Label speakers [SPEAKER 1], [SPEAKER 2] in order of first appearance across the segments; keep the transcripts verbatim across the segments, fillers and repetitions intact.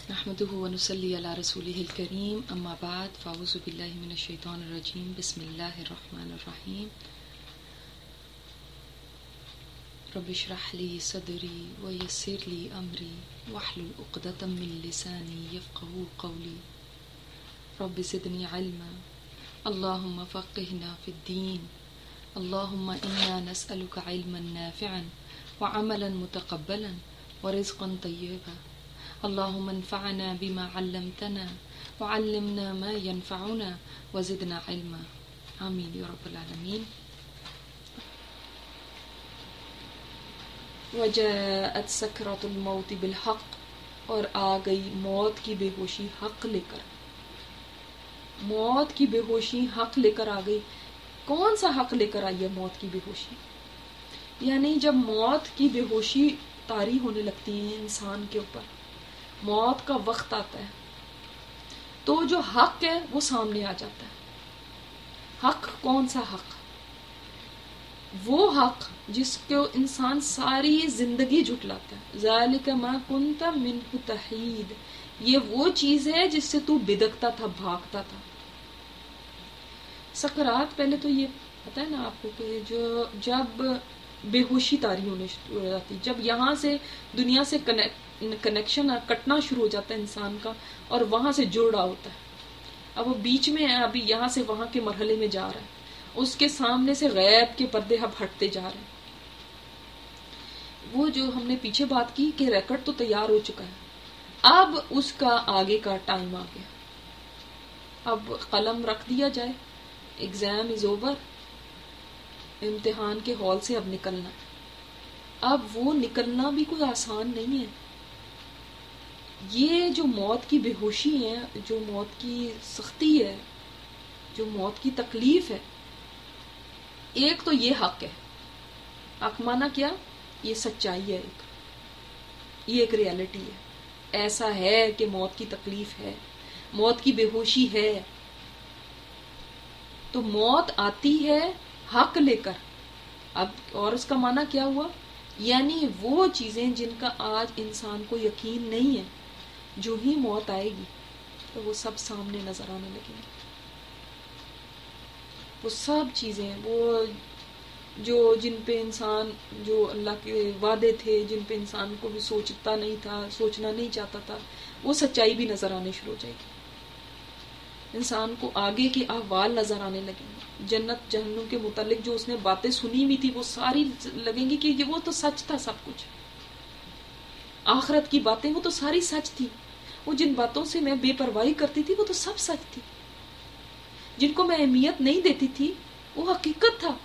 [SPEAKER 1] نحمده ونصلي على رسوله الكريم اما بعد فاعوذ بالله من الشيطان الرجيم بسم الله الرحمن الرحيم رب اشرح لي صدري ويسر لي امري واحلل عقدة من لساني يفقهوا قولي رب زدني علما اللهم فقهنا في الدين اللهم انا نسألك علما نافعا وعملا متقبلا ورزقا طيبا اللهم انفعنا بما علمتنا وعلمنا ما ينفعنا وزدنا علما آمین یا رب العالمین. وجاءت سکرات الموت بالحق، اور آ گئی موت کی بے ہوشی حق لے کر. موت کی بے ہوشی حق لے کر آ گئی. کون سا حق لے کر آئی ہے موت کی بے ہوشی؟ یعنی جب موت کی بے ہوشی طاری ہونے لگتی ہے انسان کے اوپر، موت کا وقت آتا ہے، تو جو حق ہے وہ سامنے آ جاتا ہے. حق کون سا حق؟ وہ حق جس کو انسان ساری زندگی جھٹلاتا ہے. ذالک ما کنت منہ تحید، یہ وہ چیز ہے جس سے تو بدکتا تھا، بھاگتا تھا. سکرات، پہلے تو یہ پتا ہے نا آپ کو کہ جو جب بے ہوشی طاری ہونے ہو جاتی، جب یہاں سے دنیا سے کنیکشن کٹنا شروع ہو جاتا ہے انسان کا، اور وہاں سے جڑ رہا ہوتا ہے. اب وہ بیچ میں ہے، ابھی یہاں سے وہاں کے مرحلے میں جا رہا ہے، اس کے سامنے سے غیب کے پردے اب ہٹتے جا رہے ہیں. وہ جو ہم نے پیچھے بات کی کہ ریکارڈ تو تیار ہو چکا ہے، اب اس کا آگے کا ٹائم آ گیا. اب قلم رکھ دیا جائے، ایگزام از اوور، امتحان کے ہال سے اب نکلنا. اب وہ نکلنا بھی کوئی آسان نہیں ہے. یہ جو موت کی بے ہوشی ہے، جو موت کی سختی ہے، جو موت کی تکلیف ہے، ایک تو یہ حق ہے. حق مانا کیا؟ یہ سچائی ہے، ایک یہ ایک ریالٹی ہے. ایسا ہے کہ موت کی تکلیف ہے، موت کی بے ہوشی ہے. تو موت آتی ہے حق لے کر. اب اور اس کا معنی کیا ہوا؟ یعنی وہ چیزیں جن کا آج انسان کو یقین نہیں ہے، جو ہی موت آئے گی تو وہ سب سامنے نظر آنے لگیں گے. وہ سب چیزیں، وہ جو جن پہ انسان، جو اللہ کے وعدے تھے، جن پہ انسان کو بھی سوچتا نہیں تھا، سوچنا نہیں چاہتا تھا، وہ سچائی بھی نظر آنے شروع ہو جائے گی. انسان کو آگے کے احوال نظر آنے لگیں گے. جنت جہنم کے متعلق جو اس نے باتیں سنی ہوئی تھی وہ ساری لگیں گی کہ یہ وہ تو سچ تھا. سب کچھ آخرت کی باتیں وہ تو ساری سچ تھی. وہ جن باتوں سے میں بے پرواہی کرتی تھی وہ تو سب سچ تھی. جن کو میں اہمیت نہیں دیتی تھی وہ حقیقت تھا.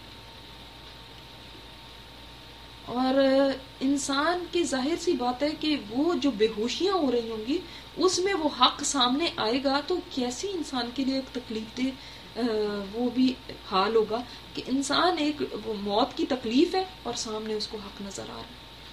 [SPEAKER 1] اور انسان کی ظاہر سی بات ہے کہ وہ جو بے ہوشیاں ہو رہی ہوں گی اس میں وہ حق سامنے آئے گا تو کیسی انسان کے لیے ایک تکلیف دہ وہ بھی حال ہوگا کہ انسان ایک موت کی تکلیف ہے اور سامنے اس کو حق نظر آ رہا ہے.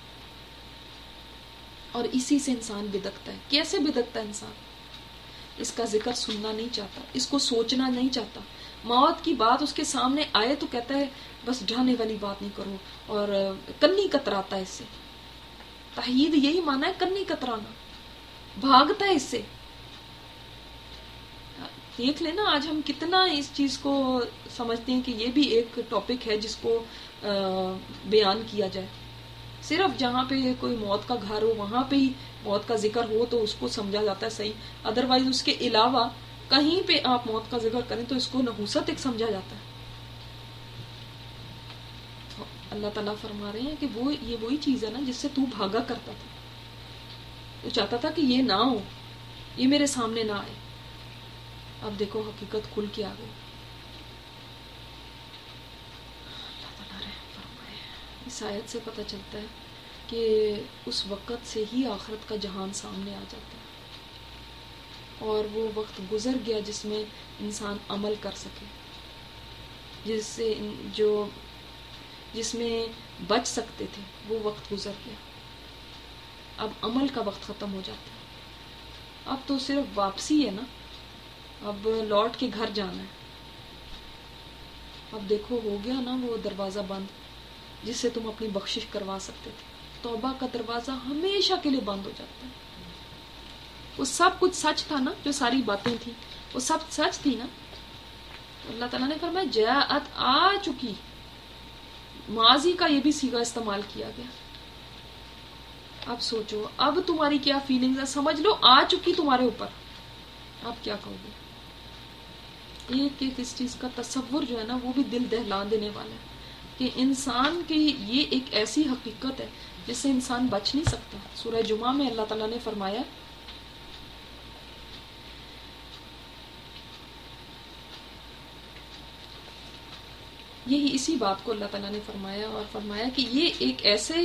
[SPEAKER 1] اور اسی سے انسان بدکتا ہے. کیسے بدکتا ہے انسان؟ اس کا ذکر سننا نہیں چاہتا، اس کو سوچنا نہیں چاہتا. موت کی بات اس کے سامنے آئے تو کہتا ہے بس ڈرانے والی بات نہیں کرو، اور کنی کتراتا ہے اس سے. تحید یہی مانا ہے، کنی کترانا، بھاگتا ہے اس سے. دیکھ لینا آج ہم کتنا اس چیز کو سمجھتے ہیں کہ یہ بھی ایک ٹاپک ہے جس کو بیان کیا جائے. صرف جہاں پہ کوئی موت کا گھر ہو وہاں پہ ہی موت کا ذکر ہو تو اس کو سمجھا جاتا ہے صحیح. ادروائز اس کے علاوہ کہیں پہ آپ موت کا ذکر کریں تو اس کو نحوست ایک سمجھا جاتا ہے. اللہ تعالیٰ فرما رہے ہیں کہ وہ یہ وہی چیز ہے نا جس سے تو بھاگا کرتا تھا. تو چاہتا تھا کہ یہ نہ ہو، یہ میرے سامنے نہ آئے. اب دیکھو حقیقت کھل کے آ گئی. اللہ تعالیٰ رحم فرمائے. اس آیت سے پتہ چلتا ہے کہ اس وقت سے ہی آخرت کا جہان سامنے آ جاتا ہے، اور وہ وقت گزر گیا جس میں انسان عمل کر سکے، جس سے جو جس میں بچ سکتے تھے وہ وقت گزر گیا. اب عمل کا وقت ختم ہو جاتا ہے. اب تو صرف واپسی ہے نا، اب لوٹ کے گھر جانا ہے. اب دیکھو ہو گیا نا وہ دروازہ بند جس سے تم اپنی بخشش کروا سکتے تھے. توبہ کا دروازہ ہمیشہ کے لیے بند ہو جاتا ہے. وہ سب کچھ سچ تھا نا، جو ساری باتیں تھیں وہ سب سچ تھی نا. اللہ تعالیٰ نے فرمایا جاءت، آ چکی. ماضی کا یہ بھی صیغہ استعمال کیا گیا. اب سوچو اب تمہاری کیا فیلنگز ہے، سمجھ لو آ چکی تمہارے اوپر، آپ کیا کہو گے؟ ایک ایک اس چیز کا تصور جو ہے نا وہ بھی دل دہلا دینے والا ہے کہ انسان کی یہ ایک ایسی حقیقت ہے جس سے انسان بچ نہیں سکتا. سورہ جمعہ میں اللہ تعالیٰ نے فرمایا یہی اسی بات کو اللہ تعالیٰ نے فرمایا اور فرمایا کہ یہ ایک ایسے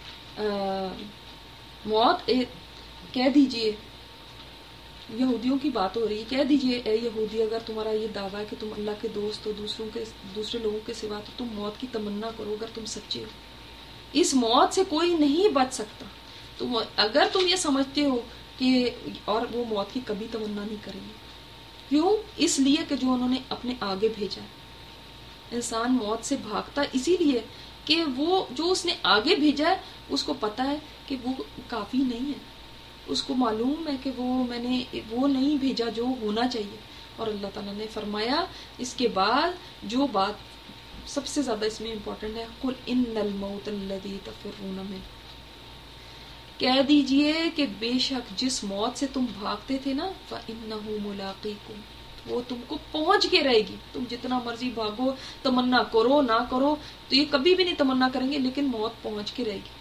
[SPEAKER 1] موت ایک کہہ دیجئے، یہودیوں کی بات ہو رہی ہے، کہہ دیجئے اے یہودی اگر تمہارا یہ دعویٰ ہے کہ تم اللہ کے دوست ہو دوسروں کے دوسرے لوگوں کے سوا، تو تم موت کی تمنا کرو اگر تم سچے ہو. اس موت سے کوئی نہیں بچ سکتا. تم اگر تم یہ سمجھتے ہو کہ اور وہ موت کی کبھی تمنا نہیں کریں گے. کیوں؟ اس لیے کہ جو انہوں نے اپنے آگے بھیجا ہے. انسان موت سے بھاگتا اسی لیے کہ وہ جو اس نے آگے بھیجا ہے اس کو پتا ہے کہ وہ کافی نہیں ہے، اس کو معلوم ہے کہ وہ میں نے وہ نہیں بھیجا جو ہونا چاہیے. اور اللہ تعالیٰ نے فرمایا اس کے بعد جو بات سب سے زیادہ اس میں امپورٹنٹ ہے، قل ان الموت الذی تفرون منہ، کہہ دیجئے کہ بے شک جس موت سے تم بھاگتے تھے نا فإنہ ملاقیکم، وہ تم کو پہنچ کے رہے گی. تم جتنا مرضی بھاگو، تمنا کرو نہ کرو، تو یہ کبھی بھی نہیں تمنا کریں گے لیکن موت پہنچ کے رہے گی.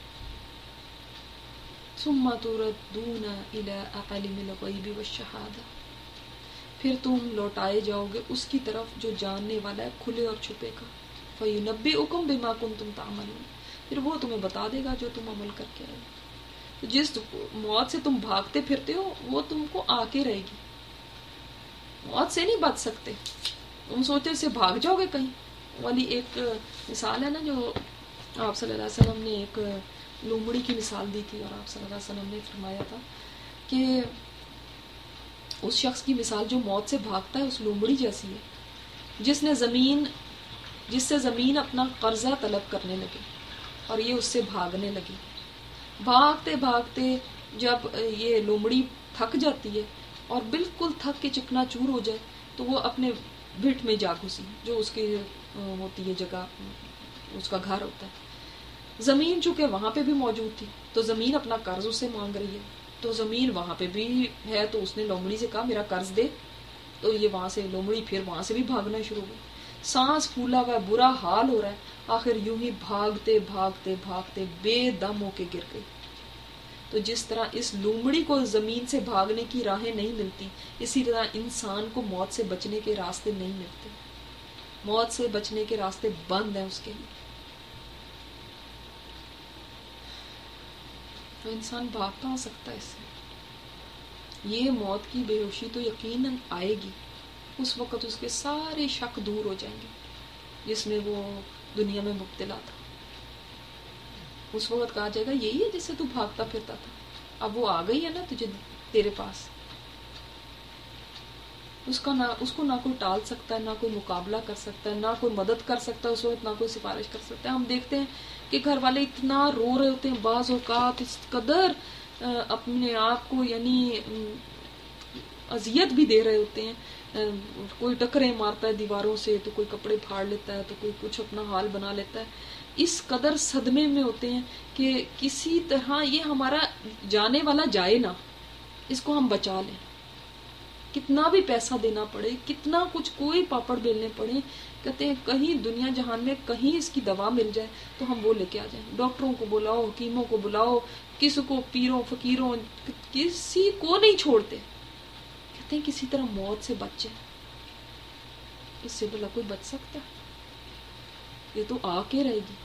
[SPEAKER 1] ثم تردون الی عالم الغیب والشہادہ، پھر تم لوٹائے جاؤ گے اس کی طرف جو جاننے والا ہے کھلے اور چھپے کا. فینبئکم بما کنتم تعملون، پھر وہ تمہیں بتا دے گا جو تم عمل کر کے آئے. تو جس موت سے تم بھاگتے پھرتے ہو وہ تم کو آ کے رہے گی. موت سے نہیں بچ سکتے. تم سوچتے سے بھاگ جاؤ گے کہیں والی ایک مثال ہے نا جو آپ صلی اللہ علیہ وسلم نے ایک لومڑی کی مثال دی تھی، اور آپ صلی اللہ علیہ وسلم نے فرمایا تھا کہ اس شخص کی مثال جو موت سے بھاگتا ہے اس لومڑی جیسی ہے جس نے زمین جس سے زمین اپنا قرضہ طلب کرنے لگے اور یہ اس سے بھاگنے لگی. بھاگتے بھاگتے جب یہ لومڑی تھک جاتی ہے اور بالکل تھک کے چکنا چور ہو جائے تو وہ اپنے بھٹ میں جا گھسی جو اس کی ہوتی ہے جگہ، اس کا گھر ہوتا ہے. زمین چونکہ وہاں پہ بھی موجود تھی تو زمین اپنا قرض اس سے مانگ رہی ہے، تو زمین وہاں پہ بھی ہے تو اس نے لومڑی سے کہا میرا قرض دے. تو یہ وہاں سے لومڑی پھر وہاں سے بھی بھاگنا شروع ہو گئی. سانس پھولا ہوا برا حال ہو رہا ہے، آخر یوں ہی بھاگتے بھاگتے بھاگتے بے دم ہو کے گر گئی. تو جس طرح اس لومڑی کو زمین سے بھاگنے کی راہیں نہیں ملتی، اسی طرح انسان کو موت سے بچنے کے راستے نہیں ملتے. موت سے بچنے کے راستے بند ہیں اس کے لیے. تو انسان بھاگ کہاں سکتا ہے اس سے؟ یہ موت کی بے ہوشی تو یقیناً آئے گی. اس وقت اس کے سارے شک دور ہو جائیں گے جس میں وہ دنیا میں مبتلا تھا. اس وقت کہا جائے گا یہی ہے جس سے تو بھاگتا پھرتا تھا، اب وہ آ گئی ہے نا تجھے تیرے پاس. اس کا نہ اس کو نہ کوئی ٹال سکتا ہے، نہ کوئی مقابلہ کر سکتا ہے، نہ کوئی مدد کر سکتا ہے اس وقت، نہ کوئی سفارش کر سکتا ہے. ہم دیکھتے ہیں کہ گھر والے اتنا رو رہے ہوتے ہیں، بعض اوقات اس قدر اپنے آپ کو یعنی اذیت بھی دے رہے ہوتے ہیں. کوئی ٹکریں مارتا ہے دیواروں سے، تو کوئی کپڑے پھاڑ لیتا ہے، تو کوئی کچھ اپنا حال بنا لیتا ہے. اس قدر صدمے میں ہوتے ہیں کہ کسی طرح یہ ہمارا جانے والا جائے نہ، اس کو ہم بچا لیں. کتنا بھی پیسہ دینا پڑے، کتنا کچھ کوئی پاپڑ بیلنے پڑے، کہتے ہیں کہیں دنیا جہان میں کہیں اس کی دوا مل جائے تو ہم وہ لے کے آ جائیں. ڈاکٹروں کو بلاؤ، حکیموں کو بلاؤ، کسی کو پیروں فقیروں کسی کو نہیں چھوڑتے. کہتے ہیں کسی طرح موت سے بچ جائے. اس سے بھلا کوئی بچ سکتا ہے؟ یہ تو آ کے رہے گی.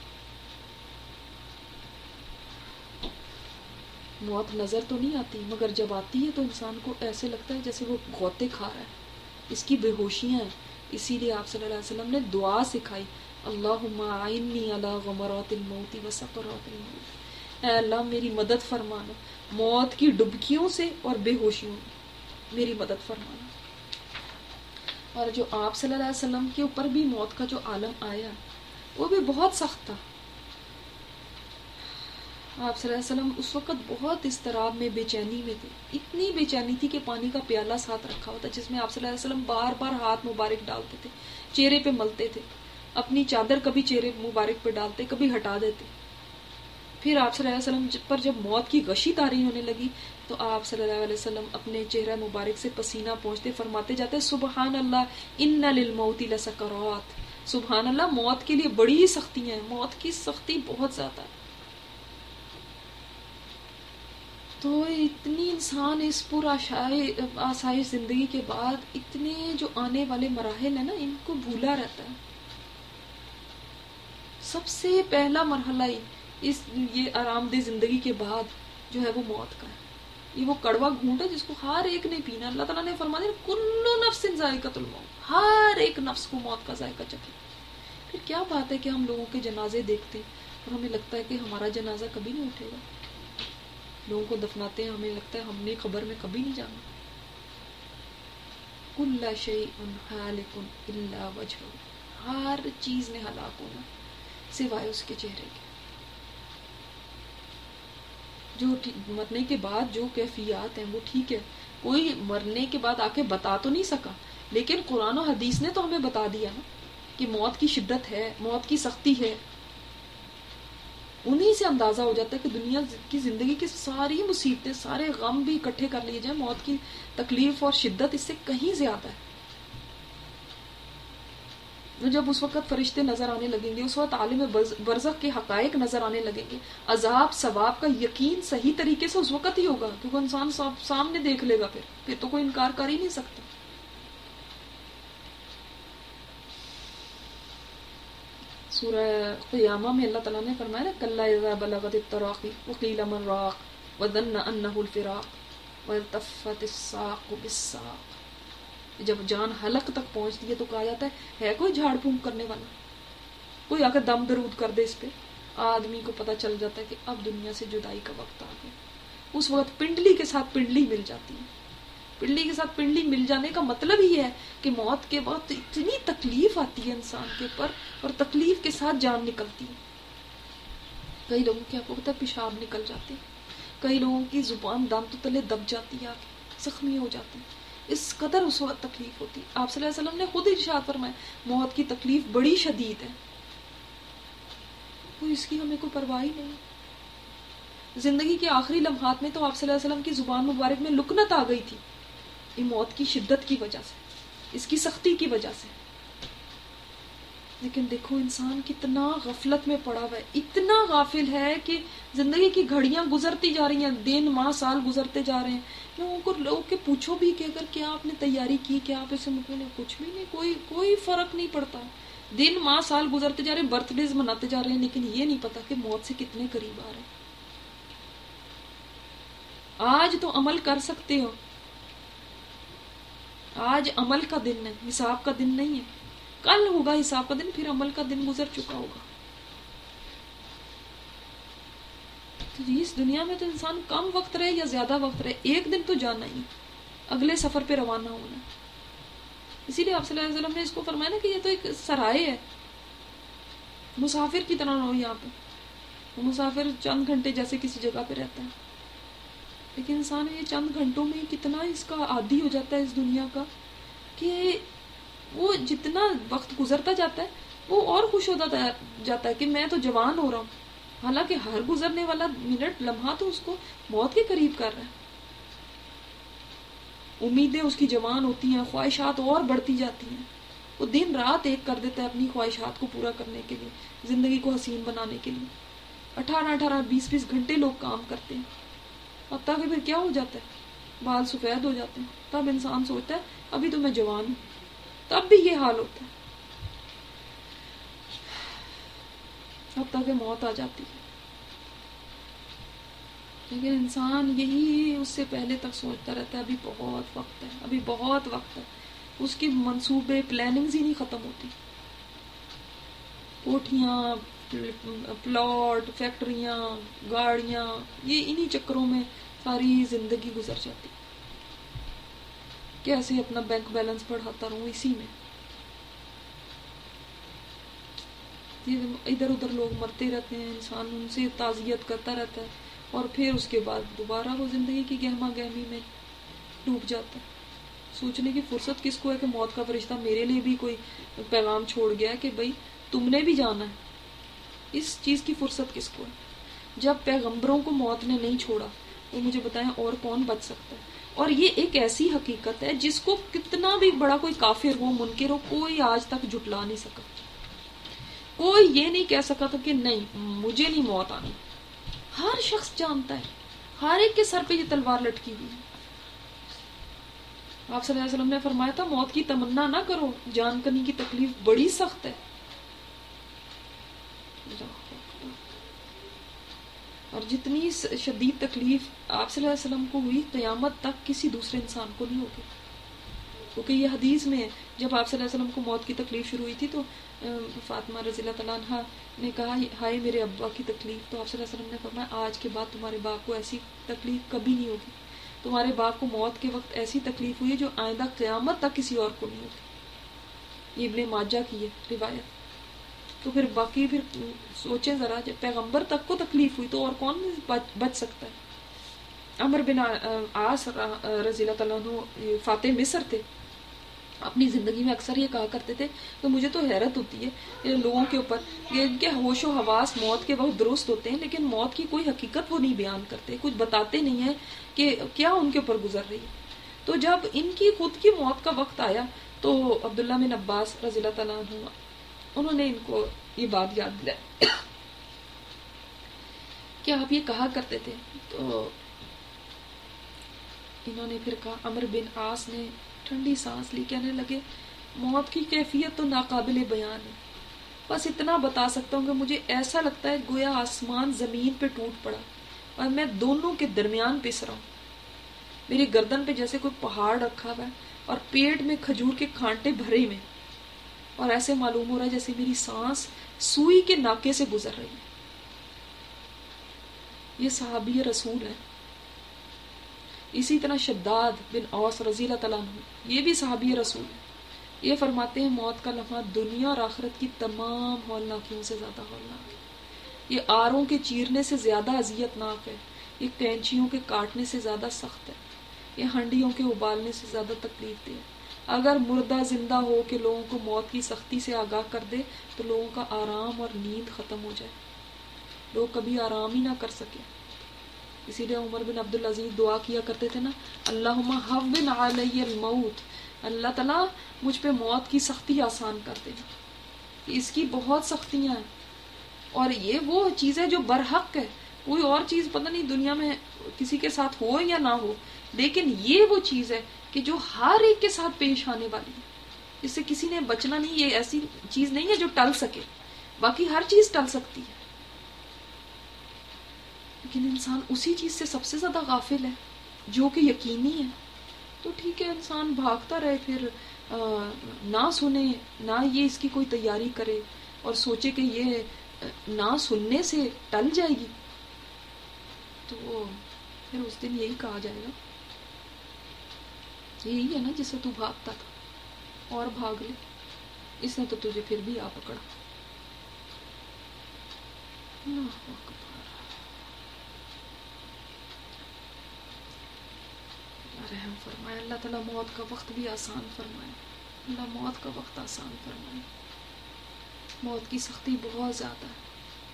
[SPEAKER 1] موت نظر تو نہیں آتی، مگر جب آتی ہے تو انسان کو ایسے لگتا ہے جیسے وہ غوطے کھا رہا ہے. اس کی بے ہوشیاں ہیں. اسی لیے آپ صلی اللہ علیہ وسلم نے دعا سکھائی، اللہم اعنی علی غمرات الموت وسکرات الموت. اے اللہ میری مدد فرمانا موت کی ڈبکیوں سے اور بے ہوشیوں میں میری مدد فرمانا. اور جو آپ صلی اللہ علیہ وسلم کے اوپر بھی موت کا جو عالم آیا وہ بھی بہت سخت تھا. آپ صلی اللہ علیہ وسلم اس وقت بہت اضطراب میں، بے چینی میں تھے. اتنی بے چینی تھی کہ پانی کا پیالہ ساتھ رکھا ہوتا جس میں آپ صلی اللہ علیہ وسلم بار بار ہاتھ مبارک ڈالتے تھے، چہرے پہ ملتے تھے، اپنی چادر کبھی چہرے مبارک پہ ڈالتے، کبھی ہٹا دیتے. پھر آپ صلی اللہ علیہ وسلم پر جب موت کی غشی طاری ہونے لگی تو آپ صلی اللہ علیہ وسلم اپنے چہرہ مبارک سے پسینہ پہنچتے، فرماتے جاتے سبحان اللہ ان للموت لسکرات. سبحان اللہ، موت کے لیے بڑی ہی سختیاں ہیں، موت کی سختی بہت زیادہ ہے. تو اتنی انسان اس پر آسائش زندگی کے بعد اتنے جو آنے والے مراحل ہیں نا، ان کو بھولا رہتا ہے. سب سے پہلا مرحلہ اس یہ آرام دہ زندگی کے بعد جو ہے وہ موت کا ہے. یہ وہ کڑوا گھونٹ ہے جس کو ہر ایک نے پینا. اللہ تعالیٰ نے فرما دیا کلو نفس ذائقۃ الموت، ہر ایک نفس کو موت کا ذائقہ چکھے. پھر کیا بات ہے کہ ہم لوگوں کے جنازے دیکھتے ہیں اور ہمیں لگتا ہے کہ ہمارا جنازہ کبھی نہیں اٹھے گا. لوگوں کو دفناتے ہیں، ہمیں لگتا ہے ہم نے قبر میں کبھی نہیں جانا. کل شیء ہالک الا وجہہ، ہر چیز نے ہلاک ہونا سوائے اس کے چہرے کے. جو مرنے کے بعد جو کیفیات ہیں وہ ٹھیک ہے، کوئی مرنے کے بعد آ کے بتا تو نہیں سکا، لیکن قرآن و حدیث نے تو ہمیں بتا دیا نا کہ موت کی شدت ہے، موت کی سختی ہے. انہی سے اندازہ ہو جاتا ہے کہ دنیا کی زندگی کی ساری مصیبتیں، سارے غم بھی اکٹھے کر لیے جائیں، موت کی تکلیف اور شدت اس سے کہیں زیادہ ہے. جب اس وقت فرشتے نظر آنے لگیں گے، اس وقت عالم برزخ کے حقائق نظر آنے لگیں گے، عذاب ثواب کا یقین صحیح طریقے سے اس وقت ہی ہوگا، کیونکہ انسان سامنے دیکھ لے گا. پھر پھر تو کوئی انکار کر ہی نہیں سکتا. سورہ قیامہ میں اللہ تعالیٰ نے فرمایا نا کلا اذا بلغت التراقی وقیل من راق وظن انہ الفراق والتفت الساق بالساق. جب جان حلق تک پہنچتی ہے تو کہا جاتا ہے ہے کوئی جھاڑ پھونک کرنے والا، کوئی آ کے دم درود کر دے اس پہ. آدمی کو پتہ چل جاتا ہے کہ اب دنیا سے جدائی کا وقت آ گیا. اس وقت پنڈلی کے ساتھ پنڈلی مل جاتی ہے. پنڈلی کے ساتھ پنڈلی مل جانے کا مطلب ہی ہے کہ موت کے وقت اتنی تکلیف آتی ہے انسان کے اوپر، اور تکلیف کے ساتھ جان نکلتی ہے. کئی لوگوں کی آپ کو پتہ ہے پیشاب نکل جاتی ہے، کئی لوگوں کی زبان دانتوں تلے دب جاتی ہے، آگے زخمی ہو جاتے ہیں. اس قدر اس وقت تکلیف ہوتی. آپ صلی اللہ علیہ وسلم نے خود ارشاد فرمایا موت کی تکلیف بڑی شدید ہے، کوئی اس کی ہمیں کوئی پرواہ ہی نہیں. زندگی کے آخری لمحات میں تو آپ صلی اللہ علیہ وسلم کی زبان مبارک میں لکنت آ گئی تھی، یہ موت کی شدت کی وجہ سے، اس کی سختی کی وجہ سے. لیکن دیکھو انسان کتنا غفلت میں پڑا ہوا ہے، اتنا غافل ہے کہ زندگی کی گھڑیاں گزرتی جا رہی ہیں، دن ماہ سال گزرتے جا رہے ہیں. لوگوں کو لوگ کے پوچھو بھی کہ اگر کیا آپ نے تیاری کی، کیا آپ اسے مطلب کچھ بھی نہیں، کوئی کوئی فرق نہیں پڑتا. دن ماہ سال گزرتے جا رہے ہیں، برتھ ڈیز مناتے جا رہے ہیں، لیکن یہ نہیں پتا کہ موت سے کتنے قریب آ رہے ہیں. آج تو عمل کر سکتے ہو، آج عمل کا دن ہے، حساب کا دن نہیں ہے. کل ہوگا حساب کا دن، پھر عمل کا دن گزر چکا ہوگا. تو اس دنیا میں تو انسان کم وقت رہے یا زیادہ وقت رہے، ایک دن تو جانا ہی، اگلے سفر پہ روانہ ہونا. اسی لیے آپ صلی اللہ علیہ وسلم نے اس کو فرمایا نا کہ یہ تو ایک سرائے ہے، مسافر کی طرح رہو یہاں پہ. وہ مسافر چند گھنٹے جیسے کسی جگہ پہ رہتا ہے، لیکن انسان یہ چند گھنٹوں میں کتنا اس کا عادی ہو جاتا ہے اس دنیا کا کہ وہ جتنا وقت گزرتا جاتا ہے وہ اور خوش ہوتا جاتا ہے کہ میں تو جوان ہو رہا ہوں، حالانکہ ہر گزرنے والا منٹ لمحہ تو اس کو موت کے قریب کر رہا ہے. امیدیں اس کی جوان ہوتی ہیں، خواہشات اور بڑھتی جاتی ہیں. وہ دن رات ایک کر دیتا ہے اپنی خواہشات کو پورا کرنے کے لیے، زندگی کو حسین بنانے کے لیے. اٹھارہ اٹھارہ بیس بیس گھنٹے لوگ کام کرتے ہیں، اب تاکہ پھر کیا ہو جاتا ہے، بال سفید ہو جاتے ہیں. تب انسان سوچتا ہے ابھی تو میں جوان ہوں، تب بھی یہ حال ہوتا ہے. اب تک موت آ جاتی ہے. لیکن انسان یہی اس سے پہلے تک سوچتا رہتا ہے ابھی بہت وقت ہے، ابھی بہت وقت ہے. اس کی منصوبے پلاننگز ہی نہیں ختم ہوتی. کوٹھیاں، پلاٹ، فیکٹریاں، گاڑیاں، یہ انہی چکروں میں ساری زندگی گزر جاتی. کیسے اپنا بینک بیلنس بڑھاتا رہوں اسی میں. ادھر ادھر لوگ مرتے رہتے ہیں، انسان ان سے تعزیت کرتا رہتا ہے، اور پھر اس کے بعد دوبارہ وہ زندگی کی گہما گہمی میں ڈوب جاتا ہے۔ سوچنے کی فرصت کس کو ہے کہ موت کا فرشتہ میرے لیے بھی کوئی پیغام چھوڑ گیا کہ بھئی تم نے بھی جانا ہے، اس چیز کی فرصت کس کو ہے؟ جب پیغمبروں کو موت نے نہیں چھوڑا تو مجھے بتائیں اور کون بچ سکتا ہے؟ اور یہ ایک ایسی حقیقت ہے جس کو کتنا بھی بڑا کوئی کافر ہو، منکر ہو، کوئی آج تک جھٹلا نہیں سکا۔ کوئی یہ نہیں کہہ سکا تھا کہ نہیں مجھے نہیں موت آنی۔ ہر شخص جانتا ہے، ہر ایک کے سر پہ یہ تلوار لٹکی ہوئی ہے۔ آپ صلی اللہ علیہ وسلم نے فرمایا تھا موت کی تمنا نہ کرو، جان کنی کی تکلیف بڑی سخت ہے۔ اور جتنی شدید تکلیف آپ صلی اللہ علیہ وسلم کو ہوئی، قیامت تک کسی دوسرے انسان کو نہیں ہوگی، کیونکہ یہ حدیث میں جب آپ صلی اللہ علیہ وسلم کو موت کی تکلیف شروع ہوئی تھی تو فاطمہ رضی اللہ تعالیٰ عنہ نے کہا ہائے میرے ابا کی تکلیف، تو آپ صلی اللہ علیہ وسلم نے فرمایا آج کے بعد تمہارے باپ کو ایسی تکلیف کبھی نہیں ہوگی، تمہارے باپ کو موت کے وقت ایسی تکلیف ہوئی جو آئندہ قیامت تک کسی اور کو نہیں ہوگی۔ یہ ابن ماجہ کی ہے روایت۔ تو پھر باقی پھر سوچیں ذرا، جب پیغمبر تک کو تکلیف ہوئی تو اور کون بچ سکتا ہے؟ عمر بن عاص رضی اللہ تعالیٰ عنہ فاتح مصر تھے، اپنی زندگی میں اکثر یہ کہا کرتے تھے کہ مجھے تو حیرت ہوتی ہے لوگوں کے اوپر، یہ ان کے ہوش و حواس موت کے وقت درست ہوتے ہیں لیکن موت کی کوئی حقیقت وہ نہیں بیان کرتے، کچھ بتاتے نہیں ہیں کہ کیا ان کے اوپر گزر رہی ہے۔ تو جب ان کی خود کی موت کا وقت آیا تو عبداللہ بن عباس رضی اللہ تعالیٰ عنہ انہوں نے ان کو یہ بات یاد دلائی کہ آپ یہ کہا کرتے تھے، تو انہوں نے پھر کہا، عمر بن عاص نے ٹھنڈی سانس لی، کہنے لگے موت کی کیفیت تو ناقابل بیان ہے، بس اتنا بتا سکتا ہوں کہ مجھے ایسا لگتا ہے گویا آسمان زمین پہ ٹوٹ پڑا اور میں دونوں کے درمیان پس رہا ہوں، میری گردن پہ جیسے کوئی پہاڑ رکھا ہوا ہے اور پیٹ میں کھجور کے کانٹے بھرے میں، اور ایسے معلوم ہو رہا ہے جیسے میری سانس سوئی کے ناکے سے گزر رہی ہے۔ یہ صحابی رسول ہے۔ اسی طرح شداد بن اوس رضی اللہ تعالیٰ عنہ، یہ بھی صحابی رسول ہے، یہ فرماتے ہیں موت کا لمحہ دنیا اور آخرت کی تمام ہولناکیوں سے زیادہ ہولناک ہے، یہ آروں کے چیرنے سے زیادہ اذیت ناک ہے، یہ کینچیوں کے کاٹنے سے زیادہ سخت ہے، یہ ہنڈیوں کے ابالنے سے زیادہ تکلیف دہ ہے۔ اگر مردہ زندہ ہو کے لوگوں کو موت کی سختی سے آگاہ کر دے تو لوگوں کا آرام اور نیند ختم ہو جائے، لوگ کبھی آرام ہی نہ کر سکے۔ اسی لیے عمر بن عبدالعزیز دعا کیا کرتے تھے نا، اللہم ہون علی الموت، اللہ تعالیٰ مجھ پہ موت کی سختی آسان کر دے، اس کی بہت سختیاں ہیں، اور یہ وہ چیز ہے جو برحق ہے، کوئی اور چیز پتہ نہیں دنیا میں کسی کے ساتھ ہو یا نہ ہو، لیکن یہ وہ چیز ہے کہ جو ہر ایک کے ساتھ پیش آنے والی ہے، اس سے کسی نے بچنا نہیں، یہ ایسی چیز نہیں ہے جو ٹل سکے، باقی ہر چیز ٹل سکتی ہے، لیکن انسان اسی چیز سے سب سے زیادہ غافل ہے جو کہ یقینی ہے۔ تو ٹھیک ہے انسان بھاگتا رہے، پھر نہ سنے، نہ یہ اس کی کوئی تیاری کرے اور سوچے کہ یہ نہ سننے سے ٹل جائے گی، تو پھر اس دن یہی کہا جائے گا یہی ہے نا جس سے تو بھاگتا تھا، اور بھاگ لے، اس نے تو تجھے پھر بھی آ پکڑا۔ اللہ اکبر، رحم فرمائے اللہ تعالیٰ، موت کا وقت بھی آسان فرمائے، اللہ موت کا وقت آسان فرمائے، موت کی سختی بہت زیادہ ہے۔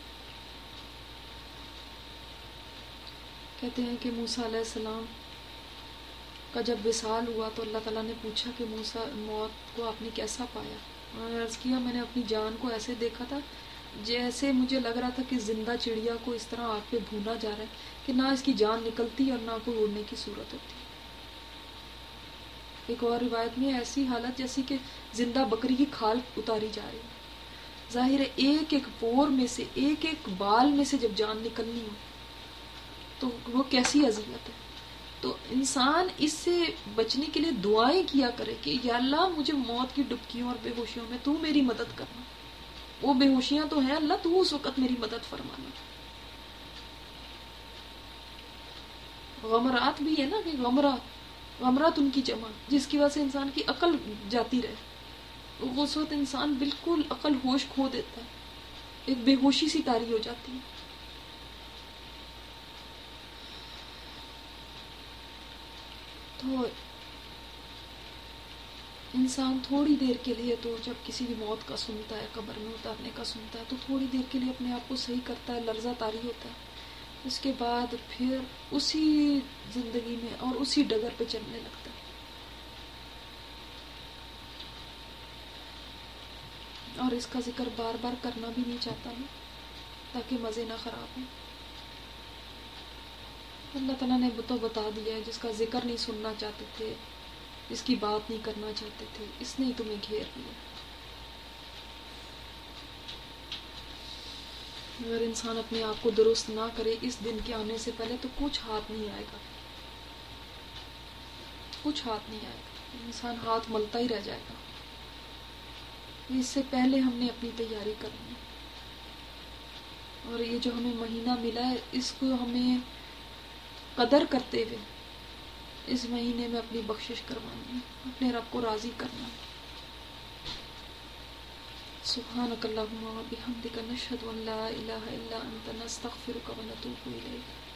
[SPEAKER 1] کہتے ہیں کہ موسیٰ علیہ السلام کا جب وصال ہوا تو اللہ تعالیٰ نے پوچھا کہ موسیٰ موت کو آپ نے کیسا پایا؟ انہوں نے عرض کیا میں نے اپنی جان کو ایسے دیکھا تھا جیسے مجھے لگ رہا تھا کہ زندہ چڑیا کو اس طرح آگ پہ بھونا جا رہا ہے کہ نہ اس کی جان نکلتی اور نہ کوئی اڑنے کی صورت ہوتی۔ ایک اور روایت میں ایسی حالت جیسی کہ زندہ بکری کی کھال اتاری جا رہی ہے، ظاہر ہے ایک ایک پور میں سے، ایک ایک بال میں سے جب جان نکلنی ہو تو وہ کیسی اذیت ہے۔ تو انسان اس سے بچنے کے لیے دعائیں کیا کرے کہ یا اللہ مجھے موت کی ڈبکیوں اور بے ہوشیوں میں تو میری مدد کرنا، وہ بے ہوشیاں تو ہیں اللہ، تو اس وقت میری مدد فرمانا۔ غمرات بھی ہے نا کہ غمرات غمرات ان کی جمع جس کی وجہ سے انسان کی عقل جاتی رہے، اس وقت انسان بالکل عقل ہوش کھو دیتا ہے، ایک بے ہوشی سی طاری ہو جاتی ہے. تو انسان تھوڑی دیر کے لیے تو جب کسی بھی موت کا سنتا ہے، قبر میں اتارنے کا سنتا ہے، تو تھوڑی دیر کے لیے اپنے آپ کو صحیح کرتا ہے، لرزہ طاری ہوتا ہے. اس کے بعد پھر اسی زندگی میں اور اسی ڈگر پہ چلنے لگتا ہے. اور اس کا ذکر بار بار کرنا بھی نہیں چاہتا میں، تاکہ مزے نہ خراب ہوں. اللہ تعالیٰ نے تو بتا دیا ہے، جس کا ذکر نہیں سننا چاہتے تھے، جس کی بات نہیں کرنا چاہتے تھے، اس نے ہی تمہیں گھیر لیا. اگر انسان اپنے آپ کو درست نہ کرے اس دن کے آنے سے پہلے تو کچھ ہاتھ نہیں آئے گا، کچھ ہاتھ نہیں آئے گا. انسان ہاتھ ملتا ہی رہ جائے گا. اس سے پہلے ہم نے اپنی تیاری کرنی ہے. اور یہ جو ہمیں مہینہ ملا ہے، اس کو ہمیں قدر کرتے ہوئے اس مہینے میں اپنی بخشش کروانی ہے، اپنے رب کو راضی کرنا ہے. سبحانک اللہم و بحمدک، نشہد ان لا الہ الا انت، نستغفرک و نتوب الیک.